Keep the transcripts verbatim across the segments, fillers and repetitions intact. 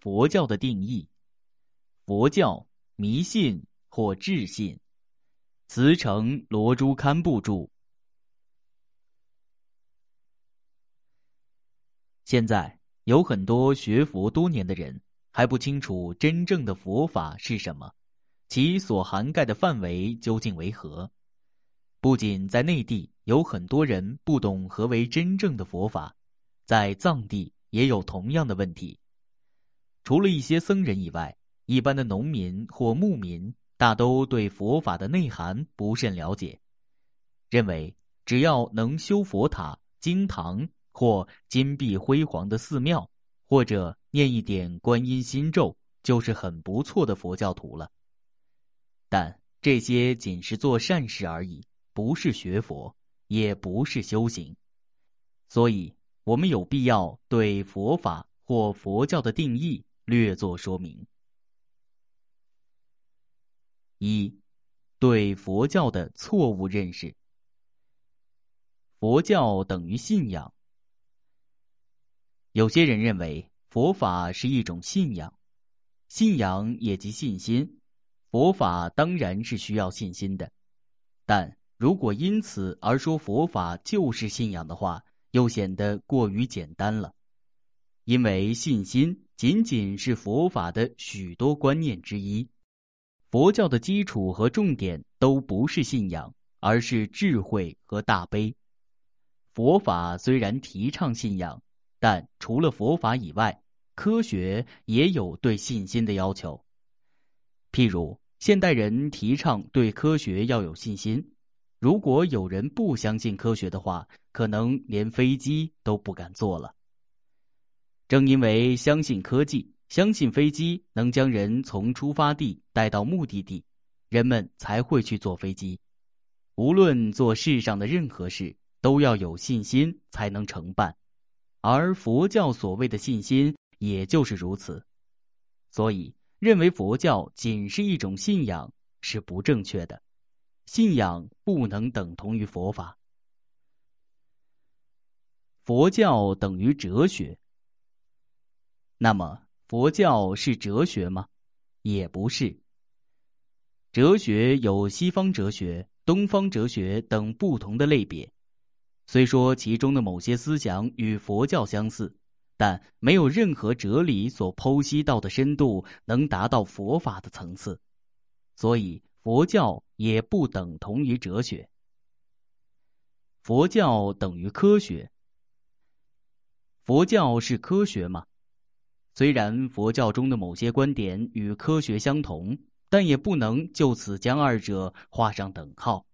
佛教的定义。佛教，迷信或智信。慈诚罗珠堪布著。现在有很多学佛多年的人还不清楚真正的佛法是什么，其所涵盖的范围究竟为何。不仅在内地有很多人不懂何为真正的佛法，在藏地也有同样的问题。除了一些僧人以外，一般的农民或牧民大都对佛法的内涵不甚了解，认为只要能修佛塔、经堂或金碧辉煌的寺庙，或者念一点观音心咒，就是很不错的佛教徒了。但这些仅是做善事而已，不是学佛，也不是修行。所以我们有必要对佛法或佛教的定义略作说明。一、对佛教的错误认识。佛教等于信仰。有些人认为佛法是一种信仰，信仰也即信心，佛法当然是需要信心的。但如果因此而说佛法就是信仰的话，又显得过于简单了。因为信心仅仅是佛法的许多观念之一，佛教的基础和重点都不是信仰，而是智慧和大悲。佛法虽然提倡信仰，但除了佛法以外，科学也有对信心的要求。譬如现代人提倡对科学要有信心，如果有人不相信科学的话，可能连飞机都不敢坐了。正因为相信科技，相信飞机能将人从出发地带到目的地，人们才会去坐飞机。无论做世上的任何事，都要有信心才能成办，而佛教所谓的信心也就是如此。所以认为佛教仅是一种信仰是不正确的，信仰不能等同于佛法。佛教等于哲学。那么佛教是哲学吗？也不是。哲学有西方哲学、东方哲学等不同的类别，虽说其中的某些思想与佛教相似，但没有任何哲理所剖析到的深度能达到佛法的层次，所以佛教也不等同于哲学。佛教等于科学。佛教是科学吗？虽然佛教中的某些观点与科学相同，但也不能就此将二者画上等号。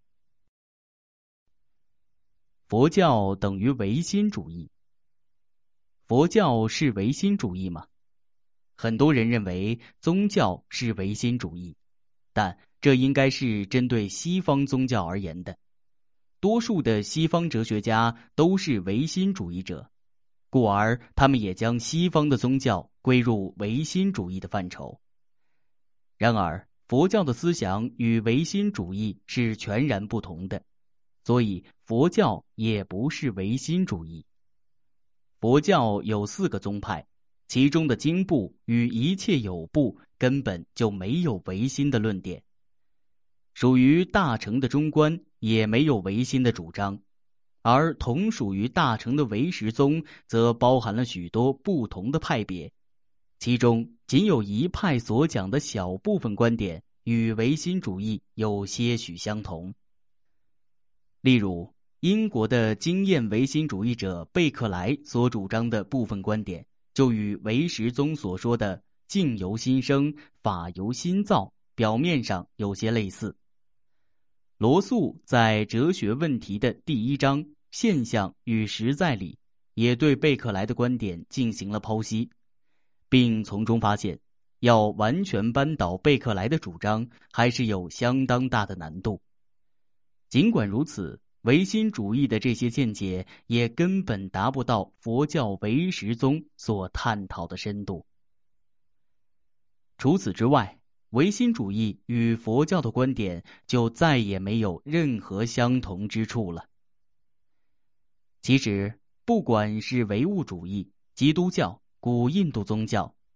佛教等于唯心主义。佛教是唯心主义吗？很多人认为宗教是唯心主义，但这应该是针对西方宗教而言的。多数的西方哲学家都是唯心主义者，故而他们也将西方的宗教归入唯心主义的范畴。然而佛教的思想与唯心主义是全然不同的，所以佛教也不是唯心主义。佛教有四个宗派，其中的经部与一切有部根本就没有唯心的论点，属于大乘的中观也没有唯心的主张，而同属于大乘的唯识宗则包含了许多不同的派别，其中仅有一派所讲的小部分观点与唯心主义有些许相同。例如英国的经验唯心主义者贝克莱所主张的部分观点，就与唯识宗所说的境由心生，法由心造表面上有些类似。罗素在哲学问题的第一章现象与实在里，也对贝克莱的观点进行了剖析，并从中发现要完全扳倒贝克莱的主张还是有相当大的难度。尽管如此，唯心主义的这些见解也根本达不到佛教唯识宗所探讨的深度。除此之外，唯心主义与佛教的观点就再也没有任何相同之处了。其实不管是唯物主义、基督教、古印度宗教，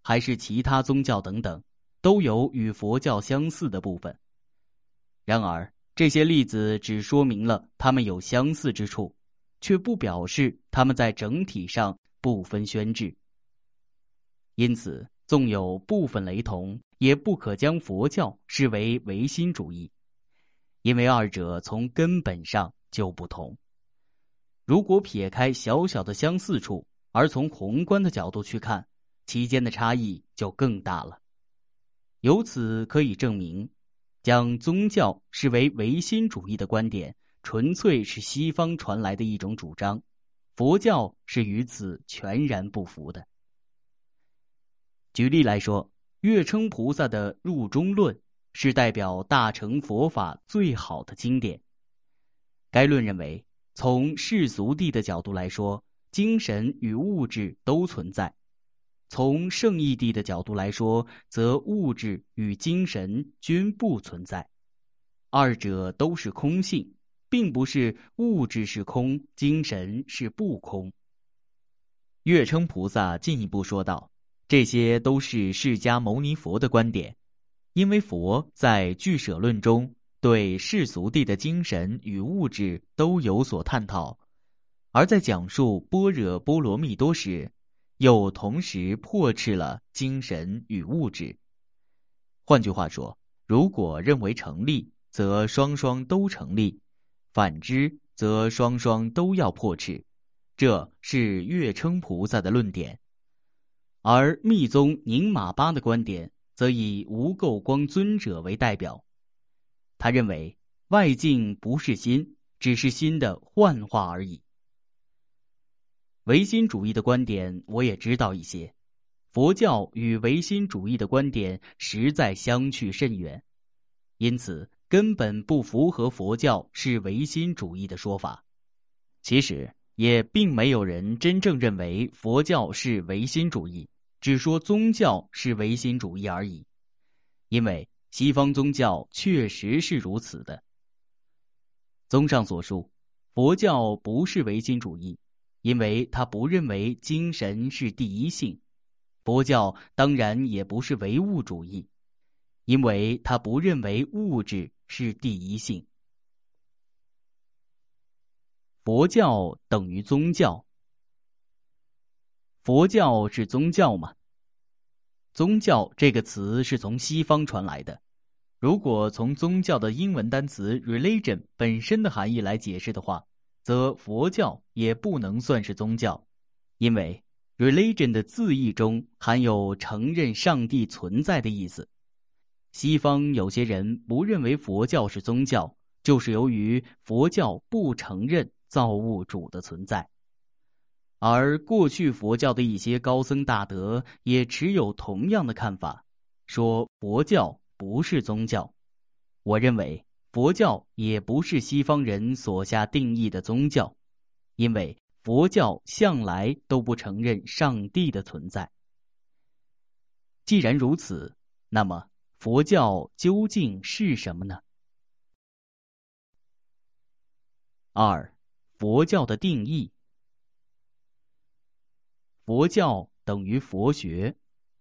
还是其他宗教等等，都有与佛教相似的部分。然而，这些例子只说明了它们有相似之处，却不表示它们在整体上不分轩轾。因此，纵有部分雷同，也不可将佛教视为唯心主义，因为二者从根本上就不同。如果撇开小小的相似处，而从宏观的角度去看，其间的差异就更大了。由此可以证明，将宗教视为唯心主义的观点，纯粹是西方传来的一种主张，佛教是与此全然不符的。举例来说，月称菩萨的《入中论》是代表大乘佛法最好的经典。该论认为，从世俗谛的角度来说，精神与物质都存在；从圣义谛的角度来说，则物质与精神均不存在。二者都是空性，并不是物质是空，精神是不空。月称菩萨进一步说道，这些都是释迦牟尼佛的观点，因为佛在俱舍论中对世俗谛的精神与物质都有所探讨，而在讲述般若波罗蜜多时，又同时破斥了精神与物质。换句话说，如果认为成立，则双双都成立；反之，则双双都要破斥。这是月称菩萨的论点。而密宗宁玛巴的观点则以无垢光尊者为代表，他认为外境不是心，只是心的幻化而已。唯心主义的观点我也知道一些，佛教与唯心主义的观点实在相去甚远，因此根本不符合佛教是唯心主义的说法。其实也并没有人真正认为佛教是唯心主义，只说宗教是唯心主义而已，因为西方宗教确实是如此的。综上所述，佛教不是唯心主义，因为他不认为精神是第一性；佛教当然也不是唯物主义，因为他不认为物质是第一性。佛教等于宗教。佛教是宗教吗？宗教这个词是从西方传来的。如果从宗教的英文单词 religion 本身的含义来解释的话，则佛教也不能算是宗教，因为 religion 的字义中含有承认上帝存在的意思。西方有些人不认为佛教是宗教，就是由于佛教不承认造物主的存在。而过去佛教的一些高僧大德也持有同样的看法，说佛教不是宗教。我认为佛教也不是西方人所下定义的宗教，因为佛教向来都不承认上帝的存在。既然如此，那么佛教究竟是什么呢？二、佛教的定义。佛教等于佛学。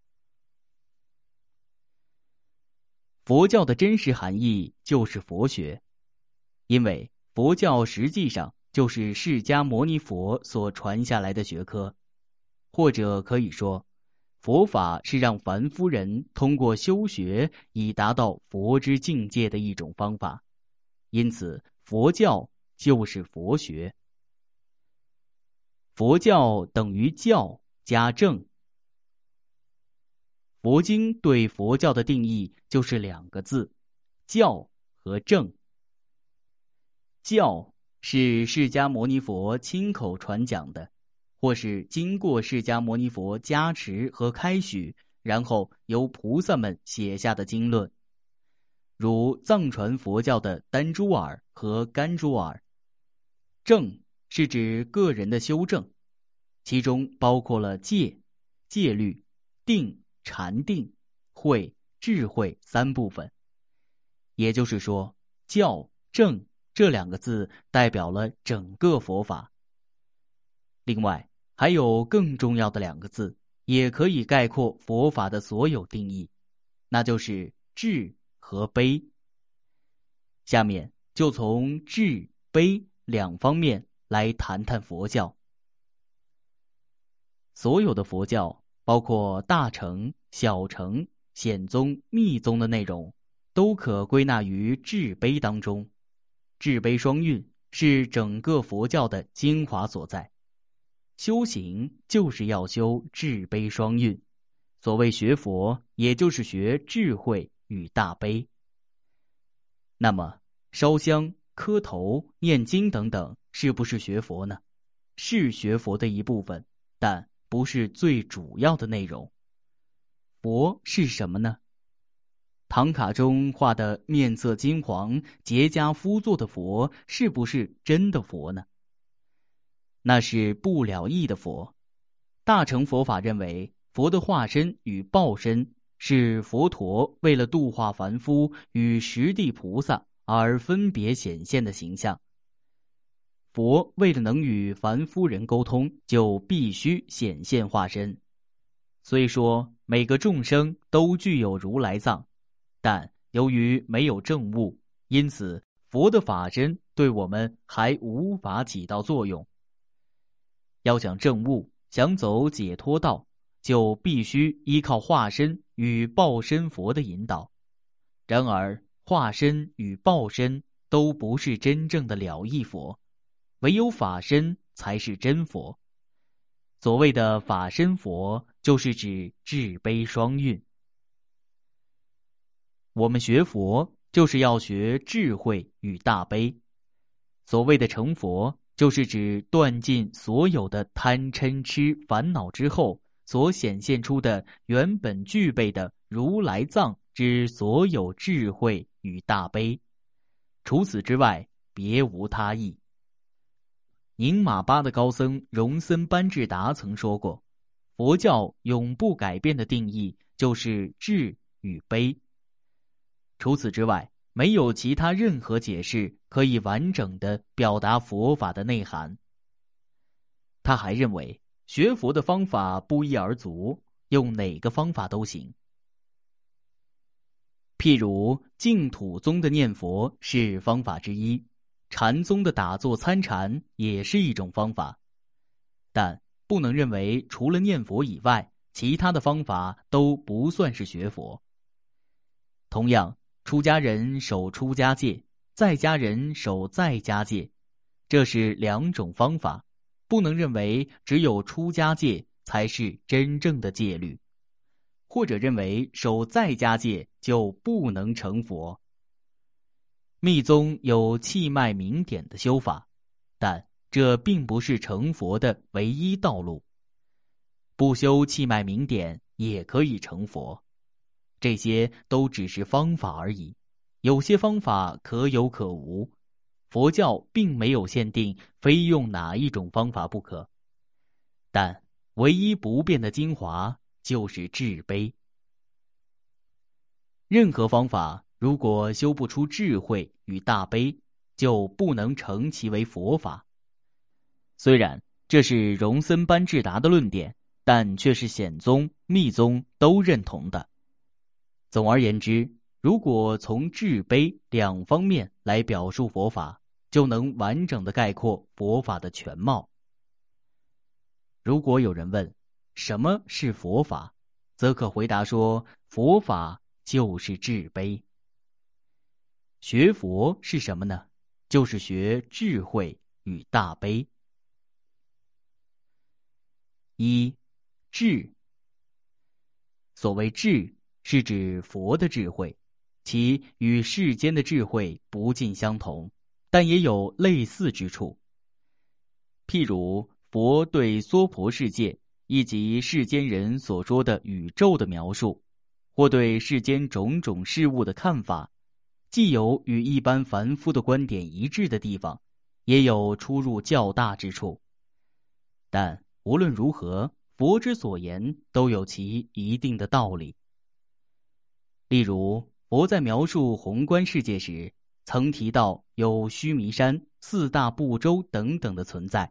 佛教的真实含义就是佛学，因为佛教实际上就是释迦牟尼佛所传下来的学科，或者可以说，佛法是让凡夫人通过修学以达到佛之境界的一种方法，因此佛教就是佛学。佛教等于教加正。佛经对佛教的定义就是两个字：教和正。教是释迦牟尼佛亲口传讲的，或是经过释迦牟尼佛加持和开许，然后由菩萨们写下的经论，如藏传佛教的丹珠尔和甘珠尔。正是指个人的修正，其中包括了戒、戒律、定、禅定、慧、智慧三部分。也就是说，教、正这两个字代表了整个佛法。另外，还有更重要的两个字， 也可以概括佛法的所有定义，那就是智和悲。下面就从智、悲两方面来谈谈佛教。所有的佛教，包括大乘、小乘、显宗、密宗的内容，都可归纳于智悲当中。智悲双运是整个佛教的精华所在。修行就是要修智悲双运，所谓学佛，也就是学智慧与大悲。那么烧香、磕头、念经等等，是不是学佛呢？是学佛的一部分，但不是最主要的内容。佛是什么呢？唐卡中画的面色金黄、结跏趺坐的佛，是不是真的佛呢？那是不了义的佛。大乘佛法认为，佛的化身与报身是佛陀为了度化凡夫与十地菩萨而分别显现的形象。佛为了能与凡夫人沟通，就必须显现化身。虽说每个众生都具有如来藏，但由于没有证悟，因此佛的法身对我们还无法起到作用。要想证悟，想走解脱道，就必须依靠化身与报身佛的引导。然而化身与报身都不是真正的了义佛，唯有法身才是真佛。所谓的法身佛，就是指智悲双运。我们学佛就是要学智慧与大悲。所谓的成佛，就是指断尽所有的贪嗔痴烦恼之后所显现出的原本具备的如来藏之所有智慧与大悲，除此之外别无他意。宁玛巴的高僧荣森班智达曾说过，佛教永不改变的定义就是智与悲，除此之外没有其他任何解释可以完整地表达佛法的内涵。他还认为，学佛的方法不一而足，用哪个方法都行。譬如净土宗的念佛是方法之一，禅宗的打坐参禅也是一种方法，但不能认为除了念佛以外，其他的方法都不算是学佛。同样，出家人守出家戒，在家人守在家戒，这是两种方法，不能认为只有出家戒才是真正的戒律，或者认为守在家戒就不能成佛。密宗有气脉明点的修法，但这并不是成佛的唯一道路。不修气脉明点也可以成佛，这些都只是方法而已，有些方法可有可无，佛教并没有限定非用哪一种方法不可。但唯一不变的精华就是智悲。任何方法如果修不出智慧与大悲，就不能成其为佛法。虽然这是荣森班智达的论点，但却是显宗、密宗都认同的。总而言之，如果从智悲两方面来表述佛法，就能完整的概括佛法的全貌。如果有人问什么是佛法，则可回答说，佛法就是智悲。学佛是什么呢？就是学智慧与大悲。一、智。所谓智，是指佛的智慧，其与世间的智慧不尽相同，但也有类似之处。譬如佛对娑婆世界以及世间人所说的宇宙的描述，或对世间种种事物的看法，既有与一般凡夫的观点一致的地方，也有出入较大之处。但无论如何，佛之所言都有其一定的道理。例如，佛在描述宏观世界时，曾提到有须弥山、四大部洲等等的存在，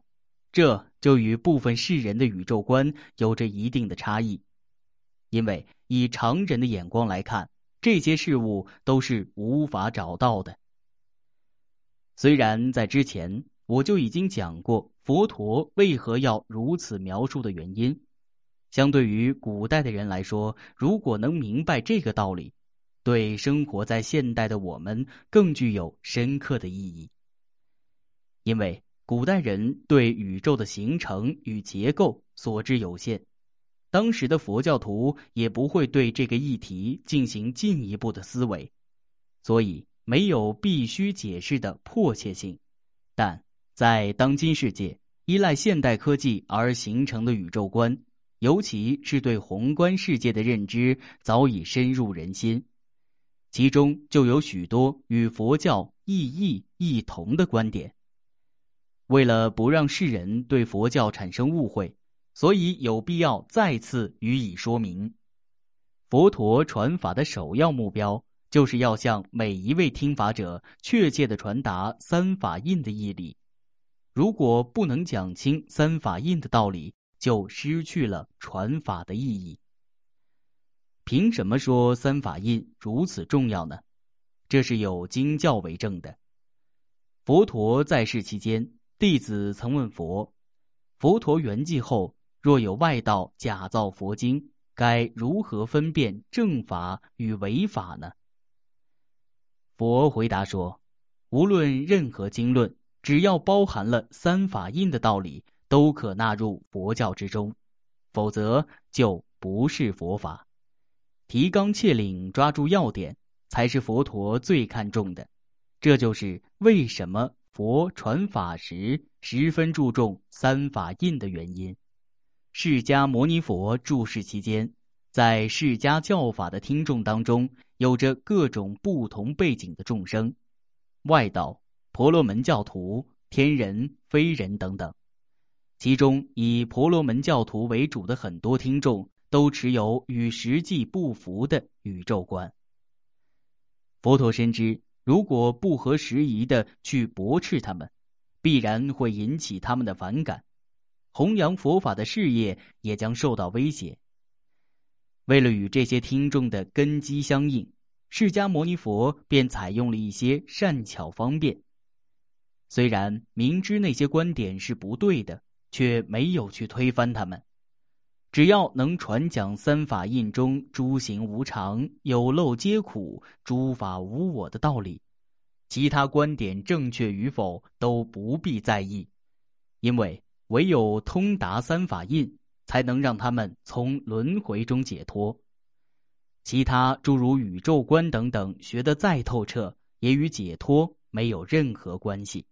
这就与部分世人的宇宙观有着一定的差异。因为以常人的眼光来看，这些事物都是无法找到的。虽然在之前我就已经讲过佛陀为何要如此描述的原因，相对于古代的人来说，如果能明白这个道理，对生活在现代的我们更具有深刻的意义。因为古代人对宇宙的形成与结构所知有限，当时的佛教徒也不会对这个议题进行进一步的思维，所以没有必须解释的迫切性。但在当今世界，依赖现代科技而形成的宇宙观，尤其是对宏观世界的认知，早已深入人心，其中就有许多与佛教异义异同的观点。为了不让世人对佛教产生误会，所以有必要再次予以说明。佛陀传法的首要目标，就是要向每一位听法者确切地传达三法印的义理。如果不能讲清三法印的道理，就失去了传法的意义。凭什么说三法印如此重要呢？这是有经教为证的。佛陀在世期间，弟子曾问佛，佛陀圆寂后，若有外道假造佛经，该如何分辨正法与违法呢？佛回答说，无论任何经论，只要包含了三法印的道理，都可纳入佛教之中，否则就不是佛法。提纲挈领，抓住要点，才是佛陀最看重的。这就是为什么佛传法时十分注重三法印的原因。释迦牟尼佛住世期间，在释迦教法的听众当中，有着各种不同背景的众生，外道、婆罗门教徒、天人、非人等等。其中以婆罗门教徒为主的很多听众，都持有与实际不符的宇宙观。佛陀深知，如果不合时宜地去驳斥他们，必然会引起他们的反感，弘扬佛法的事业也将受到威胁。为了与这些听众的根基相应，释迦牟尼佛便采用了一些善巧方便。虽然明知那些观点是不对的，却没有去推翻他们。只要能传讲三法印中诸行无常、有漏皆苦、诸法无我的道理，其他观点正确与否都不必在意，因为唯有通达三法印，才能让他们从轮回中解脱。其他诸如宇宙观等等学得再透彻，也与解脱没有任何关系。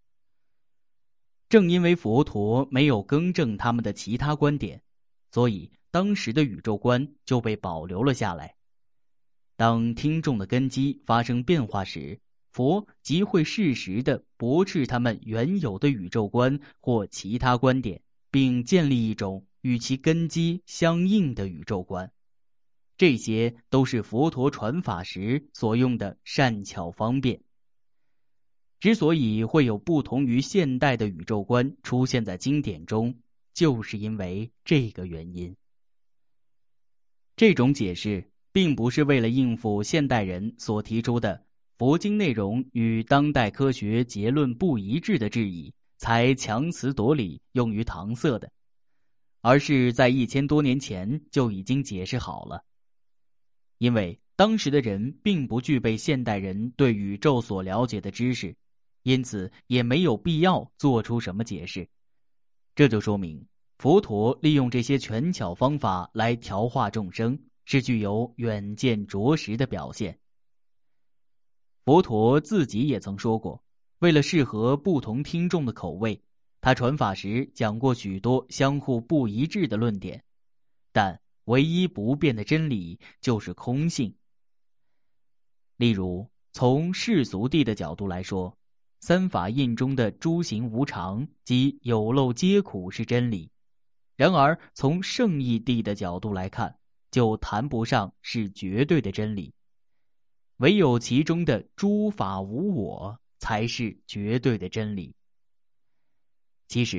正因为佛陀没有更正他们的其他观点，所以当时的宇宙观就被保留了下来。当听众的根基发生变化时，佛即会适时地驳斥他们原有的宇宙观或其他观点，并建立一种与其根基相应的宇宙观。这些都是佛陀传法时所用的善巧方便。之所以会有不同于现代的宇宙观出现在经典中，就是因为这个原因。这种解释并不是为了应付现代人所提出的佛经内容与当代科学结论不一致的质疑，才强词夺理用于搪塞的，而是在一千多年前就已经解释好了。因为当时的人并不具备现代人对宇宙所了解的知识，因此也没有必要做出什么解释。这就说明佛陀利用这些权巧方法来调化众生，是具有远见卓识的表现。佛陀自己也曾说过，为了适合不同听众的口味，他传法时讲过许多相互不一致的论点，但唯一不变的真理就是空性。例如，从世俗谛的角度来说，三法印中的诸行无常及有漏皆苦是真理，然而从圣义谛的角度来看，就谈不上是绝对的真理，唯有其中的诸法无我才是绝对的真理。其实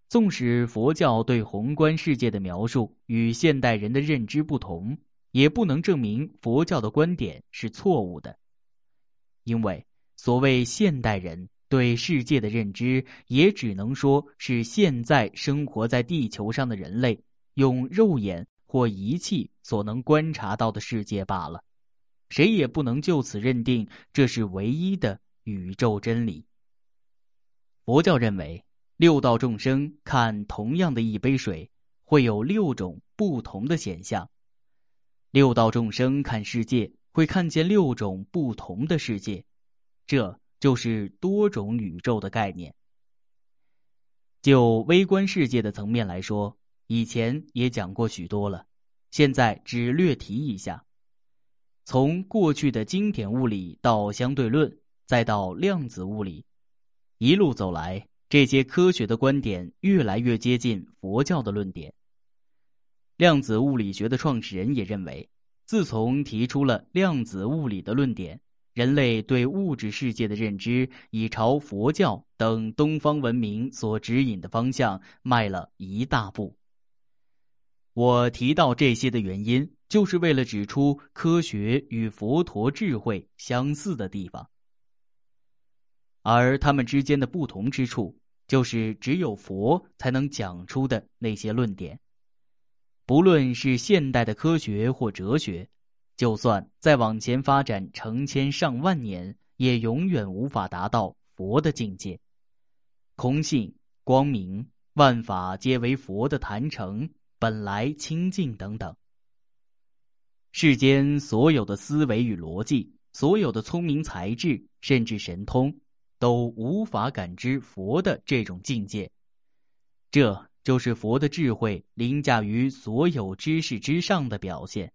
纵使佛教对宏观世界的描述与现代人的认知不同，也不能证明佛教的观点是错误的。因为所谓现代人对世界的认知，也只能说是现在生活在地球上的人类用肉眼或仪器所能观察到的世界罢了，谁也不能就此认定这是唯一的宇宙真理。佛教认为，六道众生看同样的一杯水，会有六种不同的显象。六道众生看世界，会看见六种不同的世界，这就是多种宇宙的概念。就微观世界的层面来说，以前也讲过许多了，现在只略提一下。从过去的经典物理到相对论，再到量子物理，一路走来，这些科学的观点越来越接近佛教的论点。量子物理学的创始人也认为，自从提出了量子物理的论点，人类对物质世界的认知已朝佛教等东方文明所指引的方向迈了一大步。我提到这些的原因，就是为了指出科学与佛陀智慧相似的地方，而他们之间的不同之处，就是只有佛才能讲出的那些论点。不论是现代的科学或哲学，就算再往前发展成千上万年，也永远无法达到佛的境界。空性、光明、万法皆为佛的坛城，本来清净等等。世间所有的思维与逻辑，所有的聪明才智，甚至神通，都无法感知佛的这种境界。这就是佛的智慧凌驾于所有知识之上的表现。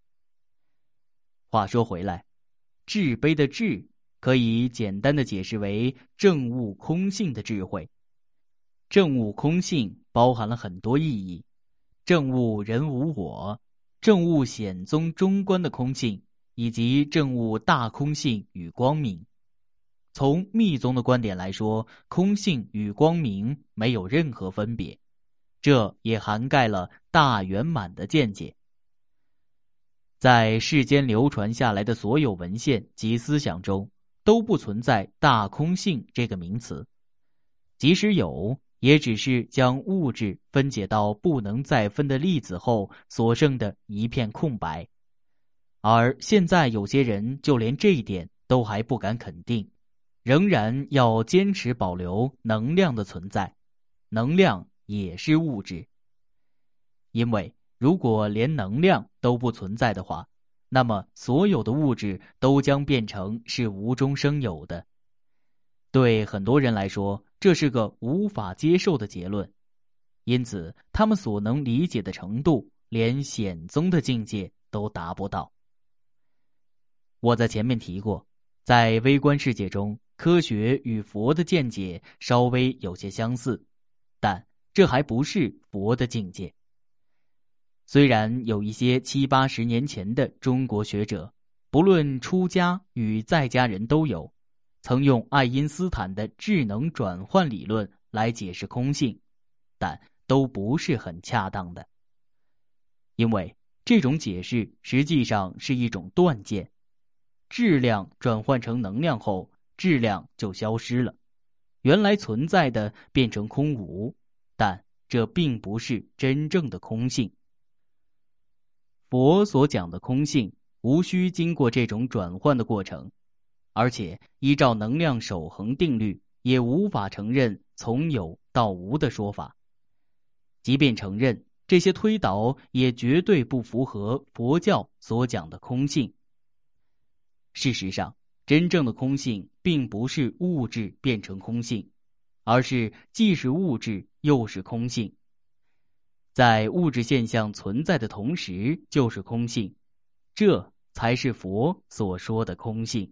话说回来，智悲的智可以简单的解释为证悟空性的智慧。证悟空性包含了很多意义，证悟人无我，证悟显宗中观的空性，以及证悟大空性与光明。从密宗的观点来说，空性与光明没有任何分别，这也涵盖了大圆满的见解。在世间流传下来的所有文献及思想中，都不存在大空性这个名词，即使有，也只是将物质分解到不能再分的粒子后所剩的一片空白。而现在有些人就连这一点都还不敢肯定，仍然要坚持保留能量的存在，能量也是物质。因为如果连能量都不存在的话，那么所有的物质都将变成是无中生有的。对很多人来说，这是个无法接受的结论，因此他们所能理解的程度，连显宗的境界都达不到。我在前面提过，在微观世界中，科学与佛的见解稍微有些相似，但这还不是佛的境界。虽然有一些七八十年前的中国学者，不论出家与在家人都有，曾用爱因斯坦的智能转换理论来解释空性，但都不是很恰当的。因为这种解释实际上是一种断见，质量转换成能量后，质量就消失了，原来存在的变成空无，但这并不是真正的空性。佛所讲的空性，无需经过这种转换的过程，而且依照能量守恒定律，也无法承认从有到无的说法。即便承认，这些推导也绝对不符合佛教所讲的空性。事实上，真正的空性并不是物质变成空性，而是既是物质又是空性。在物质现象存在的同时就是空性，这才是佛所说的空性。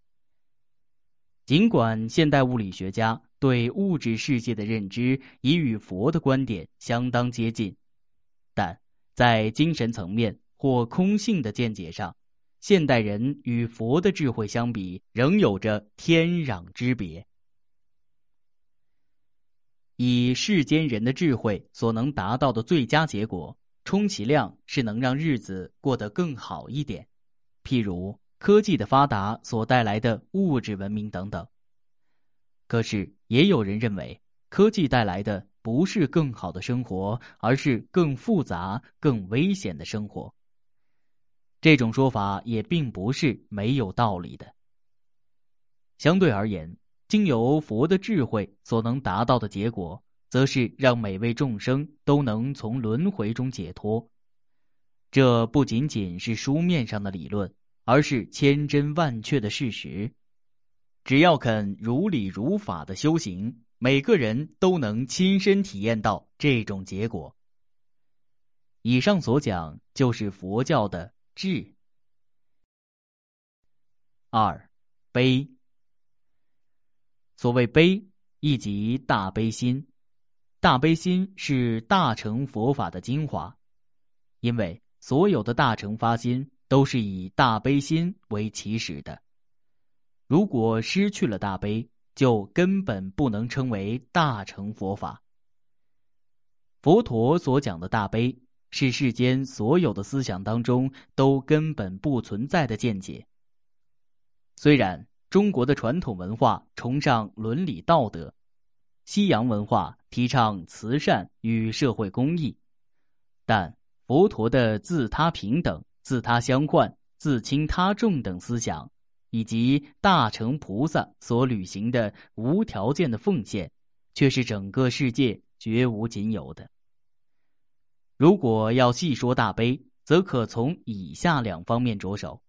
尽管现代物理学家对物质世界的认知已与佛的观点相当接近，但在精神层面或空性的见解上，现代人与佛的智慧相比，仍有着天壤之别。 以世间人的智慧所能达到的最佳结果，充其量是能让日子过得更好一点，譬如科技的发达所带来的物质文明等等。可是也有人认为，科技带来的不是更好的生活，而是更复杂、更危险的生活。这种说法也并不是没有道理的。相对而言，经由佛的智慧所能达到的结果，则是让每位众生都能从轮回中解脱。这不仅仅是书面上的理论，而是千真万确的事实。只要肯如理如法的修行，每个人都能亲身体验到这种结果。以上所讲就是佛教的智。二、悲。所谓悲，亦即大悲心。大悲心是大乘佛法的精华，因为所有的大乘发心都是以大悲心为起始的。如果失去了大悲，就根本不能称为大乘佛法。佛陀所讲的大悲，是世间所有的思想当中都根本不存在的见解。虽然中国的传统文化崇尚伦理道德，西洋文化提倡慈善与社会公益，但佛陀的自他平等、自他相换、自轻他重等思想，以及大乘菩萨所履行的无条件的奉献，却是整个世界绝无仅有的。如果要细说大悲，则可从以下两方面着手。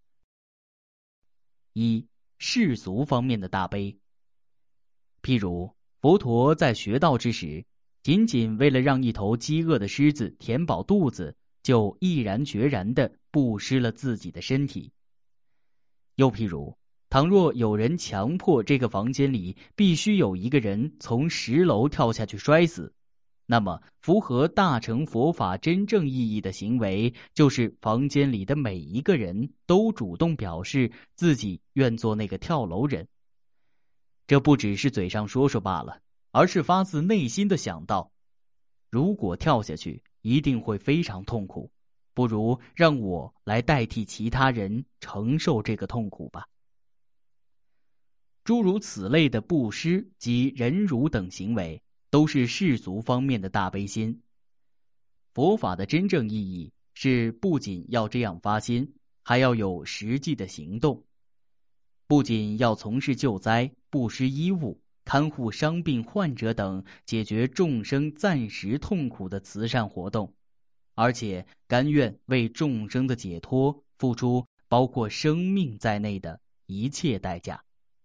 一、世俗方面的大悲。譬如佛陀在学道之时，仅仅为了让一头饥饿的狮子填饱肚子，就毅然决然地布施了自己的身体。又譬如，倘若有人强迫这个房间里必须有一个人从十楼跳下去摔死，那么符合大乘佛法真正意义的行为，就是房间里的每一个人都主动表示自己愿做那个跳楼人。这不只是嘴上说说罢了，而是发自内心的想到，如果跳下去一定会非常痛苦，不如让我来代替其他人承受这个痛苦吧。诸如此类的布施及忍辱等行为，都是世俗方面的大悲心。佛法的真正意义是不仅要这样发心，还要有实际的行动。不仅要从事救灾、布施衣物、看护伤病患者等解决众生暂时痛苦的慈善活动，而且甘愿为众生的解脱付出包括生命在内的一切代价。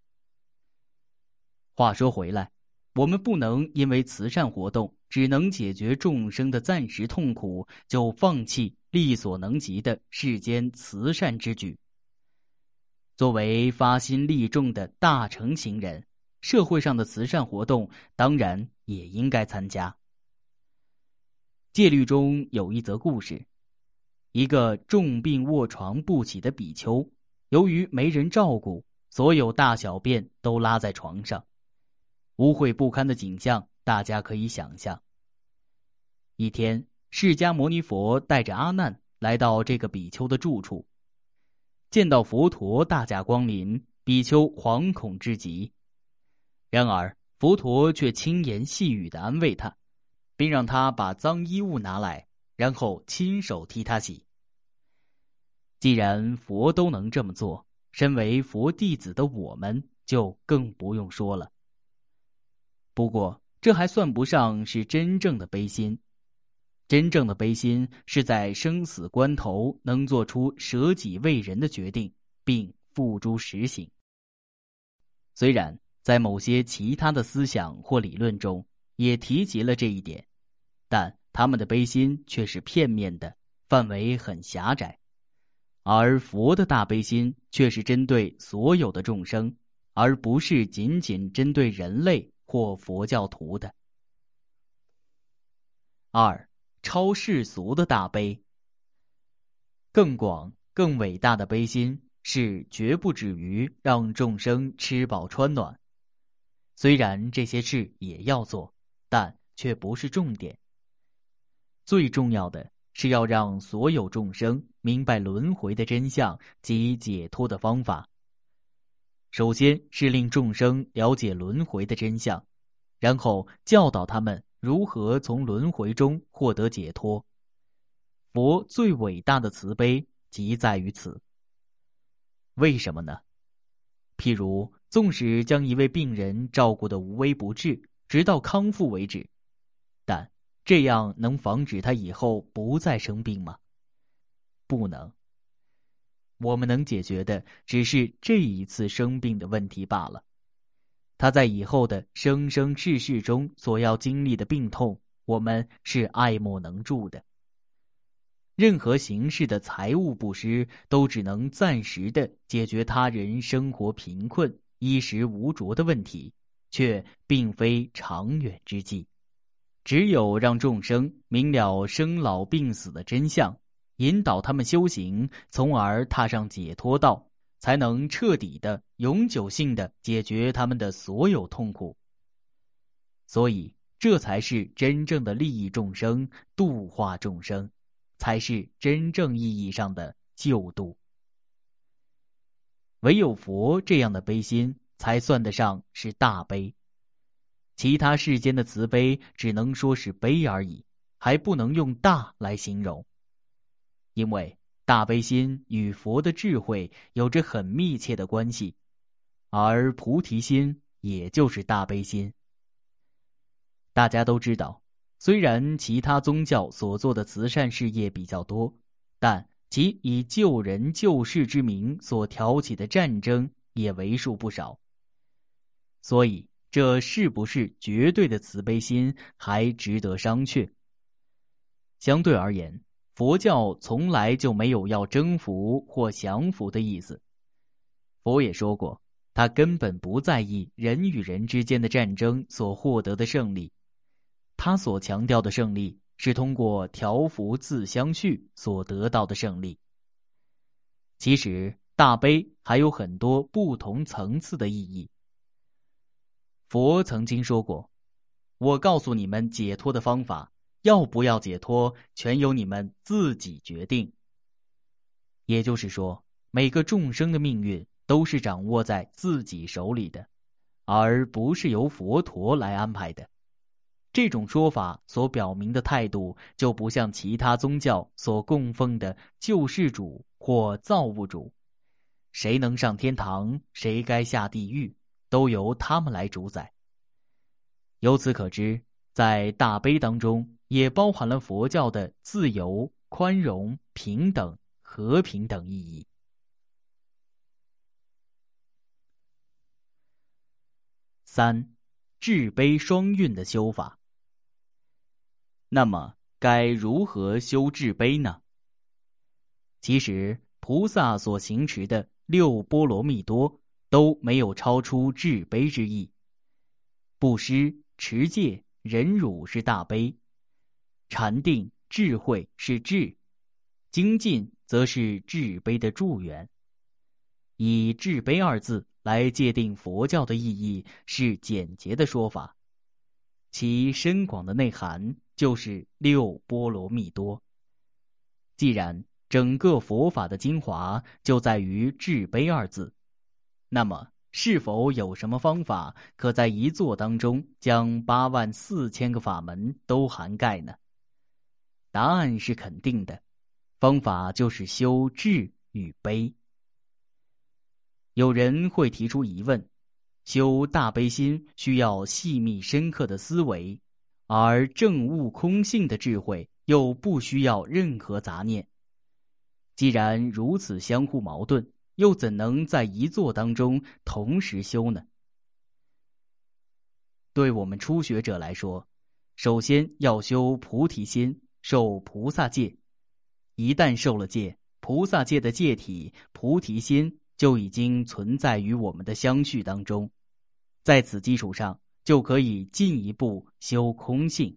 话说回来，我们不能因为慈善活动只能解决众生的暂时痛苦，就放弃力所能及的世间慈善之举。作为发心利众的大乘行人，社会上的慈善活动当然也应该参加。戒律中有一则故事，一个重病卧床不起的比丘，由于没人照顾，所有大小便都拉在床上，污秽不堪的景象大家可以想象。一天，释迦牟尼佛带着阿难来到这个比丘的住处，见到佛陀大驾光临，比丘惶恐至极。然而佛陀却轻言细语地安慰他，并让他把脏衣物拿来，然后亲手替他洗。既然佛都能这么做，身为佛弟子的我们就更不用说了。不过这还算不上是真正的悲心。真正的悲心是在生死关头能做出舍己为人的决定，并付诸实行。虽然在某些其他的思想或理论中也提及了这一点，但他们的悲心却是片面的，范围很狭窄。而佛的大悲心却是针对所有的众生，而不是仅仅针对人类或佛教徒的。二、超世俗的大悲。更广、更伟大的悲心是绝不止于让众生吃饱穿暖。虽然这些事也要做， 但却不是重点。最重要的是要让所有众生明白轮回的真相及解脱的方法。首先是令众生了解轮回的真相，然后教导他们如何从轮回中获得解脱。佛最伟大的慈悲即在于此。为什么呢？譬如，纵使将一位病人照顾得无微不至，直到康复为止，但这样能防止他以后不再生病吗？不能。我们能解决的只是这一次生病的问题罢了。他在以后的生生世世中所要经历的病痛，我们是爱莫能助的。任何形式的财物布施都只能暂时的解决他人生活贫困、衣食无着的问题，却并非长远之计。只有让众生明了生老病死的真相，引导他们修行，从而踏上解脱道，才能彻底的、永久性的解决他们的所有痛苦。所以，这才是真正的利益众生、度化众生，才是真正意义上的救度。唯有佛这样的悲心，才算得上是大悲。其他世间的慈悲只能说是悲而已，还不能用大来形容。因为大悲心与佛的智慧有着很密切的关系，而菩提心也就是大悲心。大家都知道，虽然其他宗教所做的慈善事业比较多，但其以救人救世之名所挑起的战争也为数不少。所以这是不是绝对的慈悲心还值得商榷。相对而言，佛教从来就没有要征服或降服的意思。佛也说过，他根本不在意人与人之间的战争所获得的胜利，他所强调的胜利是通过调伏自相续所得到的胜利。其实大悲还有很多不同层次的意义。佛曾经说过，我告诉你们解脱的方法，要不要解脱，全由你们自己决定。也就是说，每个众生的命运都是掌握在自己手里的，而不是由佛陀来安排的。这种说法所表明的态度，就不像其他宗教所供奉的救世主或造物主，谁能上天堂，谁该下地狱，都由他们来主宰。由此可知，在大悲当中也包含了佛教的自由、宽容、平等、和平等意义。三、智悲双运的修法。那么该如何修智悲呢？其实菩萨所行持的六波罗蜜多都没有超出智悲之意。布施、持戒、忍辱是大悲，禅定、智慧是智，精进则是智悲的助缘。以智悲二字来界定佛教的意义是简洁的说法，其深广的内涵就是六波罗蜜多。既然整个佛法的精华就在于智悲二字，那么是否有什么方法可在一座当中将八万四千个法门都涵盖呢？答案是肯定的，方法就是修智与悲。有人会提出疑问，修大悲心需要细密深刻的思维，而证悟空性的智慧又不需要任何杂念。既然如此相互矛盾，又怎能在一座当中同时修呢？对我们初学者来说，首先要修菩提心，受菩萨戒。一旦受了戒，菩萨戒的戒体菩提心就已经存在于我们的相续当中，在此基础上就可以进一步修空性。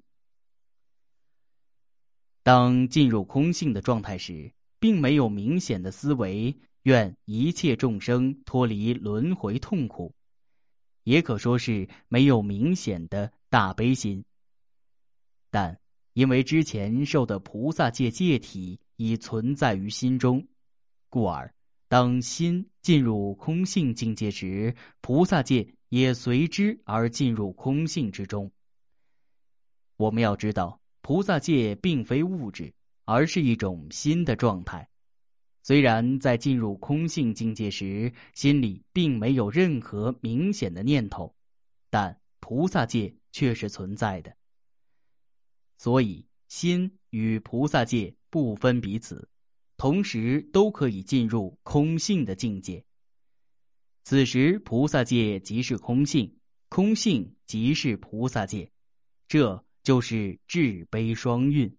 当进入空性的状态时，并没有明显的思维愿一切众生脱离轮回痛苦，也可说是没有明显的大悲心， 但因为之前受的菩萨戒戒体已存在于心中，故而当心进入空性境界时，菩萨戒也随之而进入空性之中。我们要知道，菩萨戒并非物质，而是一种心的状态。虽然在进入空性境界时，心里并没有任何明显的念头，但菩萨戒却是存在的。所以，心与菩萨戒不分彼此，同时都可以进入空性的境界。此时，菩萨戒即是空性，空性即是菩萨戒，这就是智悲双运。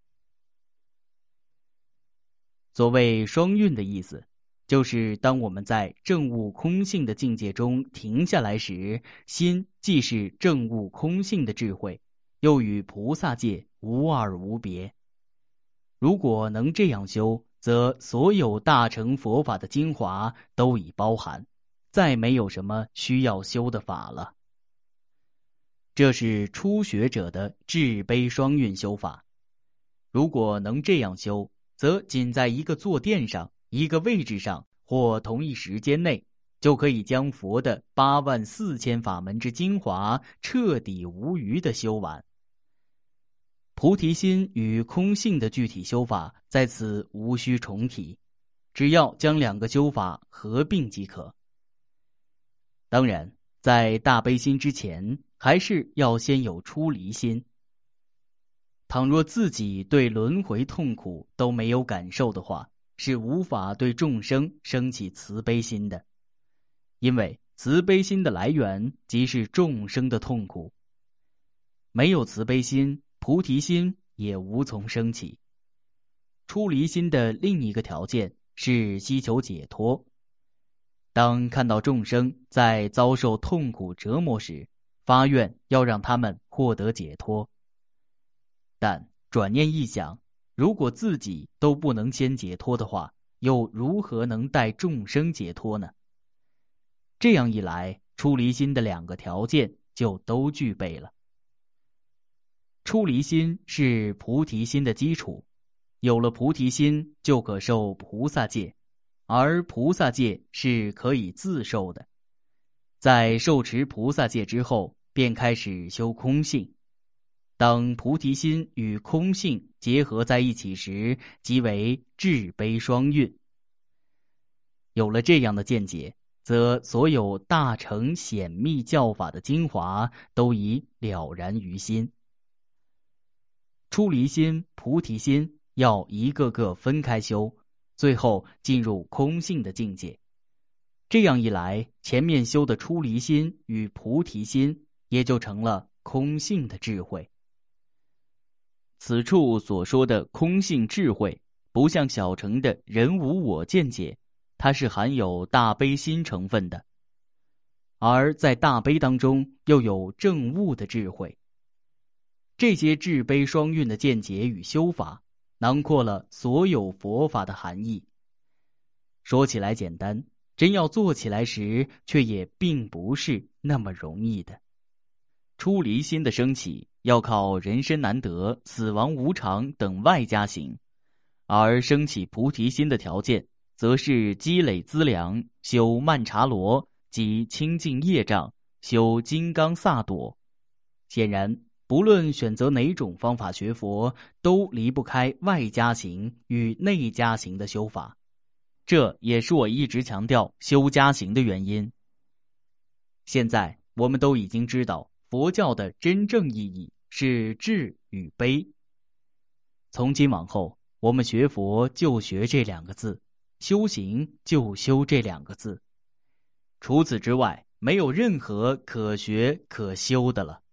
所谓双运的意思，就是当我们在证悟空性的境界中停下来时，心既是证悟空性的智慧，又与菩萨戒无二无别。如果能这样修，则所有大乘佛法的精华都已包含，再没有什么需要修的法了。这是初学者的智悲双运修法。如果能这样修，则仅在一个坐垫上、一个位置上或同一时间内，就可以将佛的八万四千法门之精华彻底无余地修完。菩提心与空性的具体修法在此无需重提，只要将两个修法合并即可。当然，在大悲心之前，还是要先有出离心。倘若自己对轮回痛苦都没有感受的话，是无法对众生升起慈悲心的，因为慈悲心的来源即是众生的痛苦。没有慈悲心，菩提心也无从升起。出离心的另一个条件是希求解脱。当看到众生在遭受痛苦折磨时，发愿要让他们获得解脱。但转念一想，如果自己都不能先解脱的话，又如何能带众生解脱呢？这样一来，出离心的两个条件就都具备了。出离心是菩提心的基础，有了菩提心就可受菩萨戒，而菩萨戒是可以自受的。在受持菩萨戒之后，便开始修空性。当菩提心与空性结合在一起时，即为智悲双运。有了这样的见解，则所有大乘显密教法的精华都已了然于心。出离心、菩提心要一个个分开修，最后进入空性的境界。这样一来，前面修的出离心与菩提心也就成了空性的智慧。此处所说的空性智慧，不像小乘的人无我见解，它是含有大悲心成分的，而在大悲当中又有证悟的智慧。这些智悲双运的见解与修法，囊括了所有佛法的含义。说起来简单，真要做起来时，却也并不是那么容易的。出离心的升起，要靠人身难得、死亡无常等外加行，而升起菩提心的条件，则是积累资粮、修曼荼罗及清净业障、修金刚萨埵。显然，不论选择哪种方法学佛，都离不开外加行与内加行的修法。这也是我一直强调修加行的原因。现在我们都已经知道，佛教的真正意义是智与悲。从今往后，我们学佛就学这两个字，修行就修这两个字。除此之外，没有任何可学可修的了。